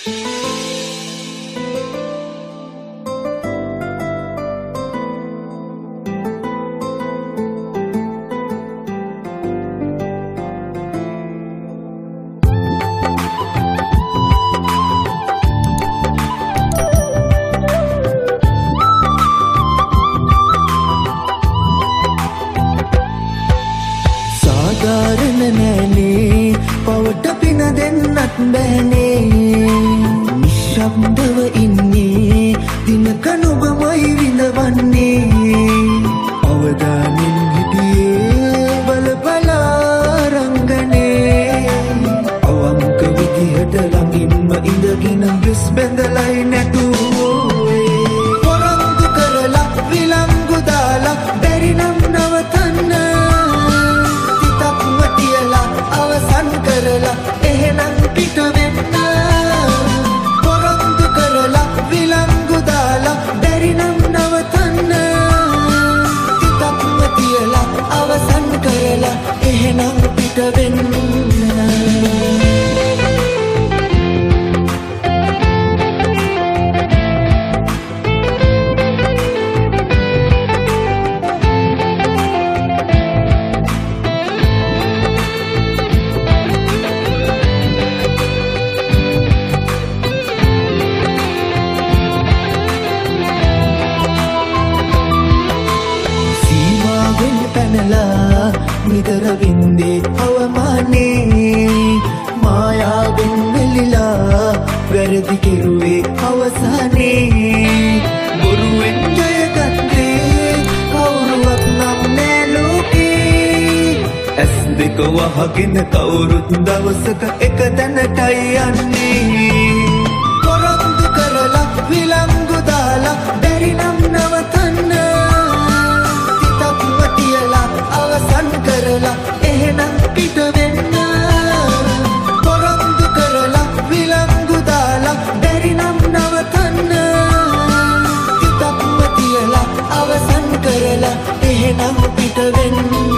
සාධාරණ නෑනේ පවට පින දෙන්නත් බෑනේ නිශ්ශබ්දව ඉන්නේ දිනක නුඹමයි විඳවන්නේ අවදානෙන් හිටියේ බලබලා රංගනේ අවංක විදිහට ළඟින්ම ඉඳගෙන බ්‍රස් බැඳලයි නැටුවේ පොරොන්දු කරලා විලංගු දාලා බැරි නම් නවතන්න අවසන් කරලා එහෙනම් පිට වෙන්න පොරොන්දු කරලා විලංගු දාලා බැරි නම් නවතන්න තිතක්ම තියලා අවසන් කරලා එහෙනම් පිට වෙන්න නිතර වින්දේ අවමානේ මායාවෙන් වෙලිලා වැරදි කෙරුවේ අවසානේ බොරුවෙන් ජයගත්තේ කවුරුවත් නම් නෑ ලෝකේ ඇස් දෙක වහගෙන කවුරුත් දවසක එක තැනටයි යන්නේ පොරොන්දු කරලා විලංගු දාලා බැරි නම් නවතන්න අවසන් කරලා එහෙනම් පිට වෙන්න පොරොන්දු කරලා විලංගු දාලා බැරි නම් නවතන්න තිතක්ම තියලා අවසන් කරලා එහෙනම් පිට වෙන්න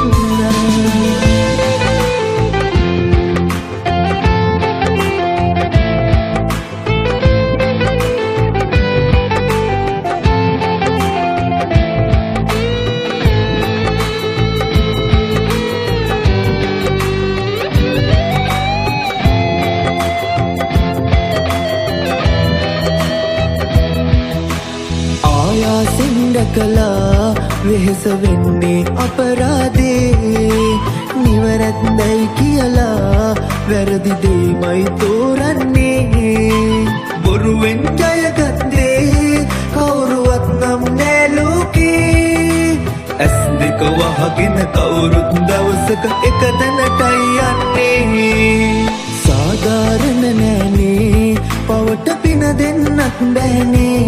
කලා වෙහෙස වෙන්නේ අපරාධේ නිවැරදියි කියලා වැරදි දෙයමයි තෝරන්නේ බොරුවෙන් ජයගත්තේ කවුරුවත් නම් නෑ ලෝකේ ඇස් දෙක වහගෙන කවුරුත් දවසක එක තැනටයි යන්නේ සාධාරණ නෑනේ පවට පින දෙන්නත් බෑනේ